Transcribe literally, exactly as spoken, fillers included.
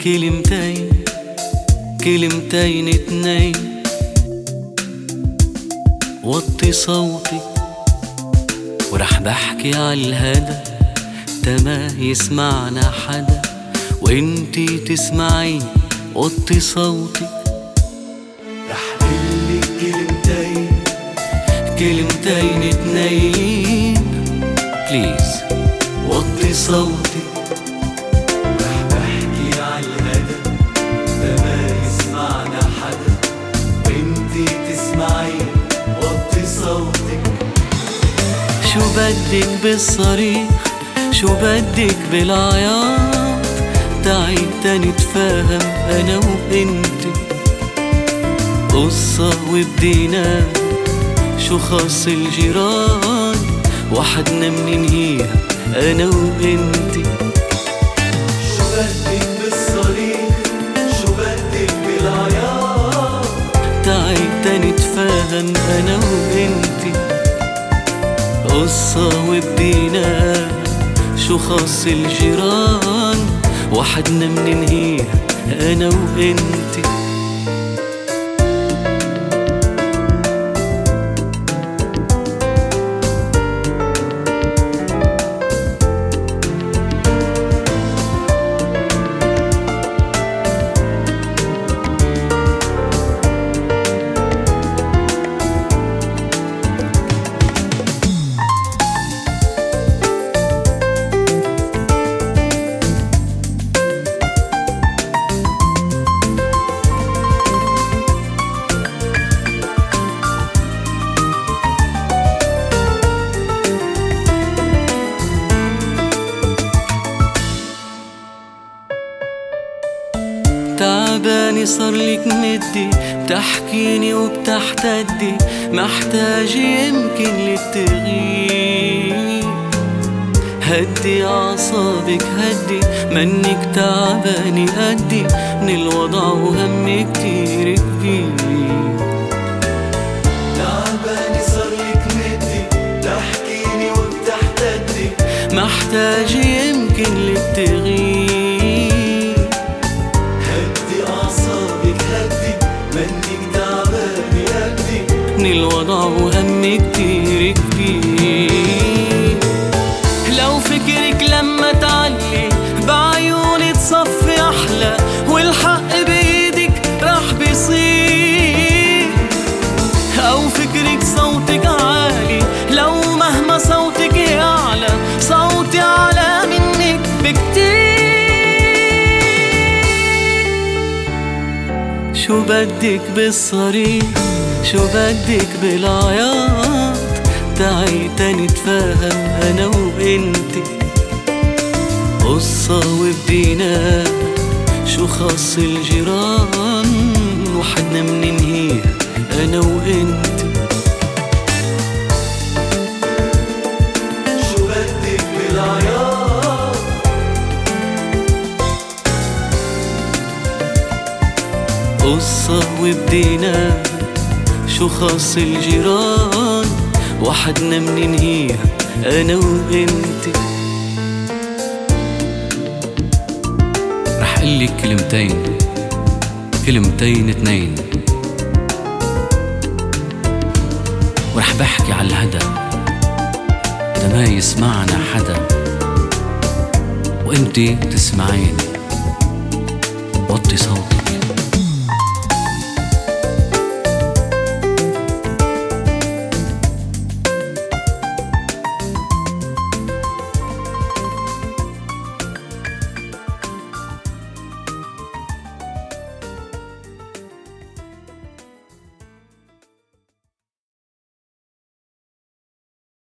كلمتين كلمتين اتنين، وطي صوتي ورح بحكي عالهدى تا ما يسمعنا حدا، وانتي تسمعي وطي صوتي. رح قلك كلمتين كلمتين اتنين بليز وطي صوتي، رح بحكي عالهدى تا ما يسمعنا حدا، وانتي تسمعي وطي صوتك. شو بدك بالصريخ شو بدك بالعياط، تعي تنتفاهم انا وانتي، قصة وبدينا شو خاص الجيران، وحدنا مننهيها انا وانتي. شو بدك بالصريخ شو بدك بالعياط، تعي تنتفاهم انا وانتي، قصة وبدينا شو خاص الجيران، وحدنا مننهيها انا وانتي. تعباني صارلك مدي، بتحكيني وبتحتدي، محتاجة يمكن للتغيير. هدي أعصابك هدي، منك تعباني قدي، من الوضع وهم كتير كبير. تعباني صارلك مدي، بتحكيني وبتحتدي، محتاجة يمكن للتغيير. من الوضع وهم كتير كبير. لو فكرك لما تعلي بعيوني تصفي أحلى، والحق بإيدك راح بيصير. أو فكرك صوتك عالي، لو مهما صوتك يعلى صوتي أعلى منك بكتير. شو بدك بالصريخ شو بدك بالعياط، تعي تنتفاهم انا وانتي، قصة وبدينا شو خاص الجيران، وحدنا مننهيها انا وانتي. شو بدك بالعياط، قصة وبدينا شو خاص الجيران، وحدنا مننهيها انا وانتي. رح قلك كلمتين كلمتين اتنين، ورح بحكي عالهدى تا ما يسمعنا حدا، وانتي تسمعيني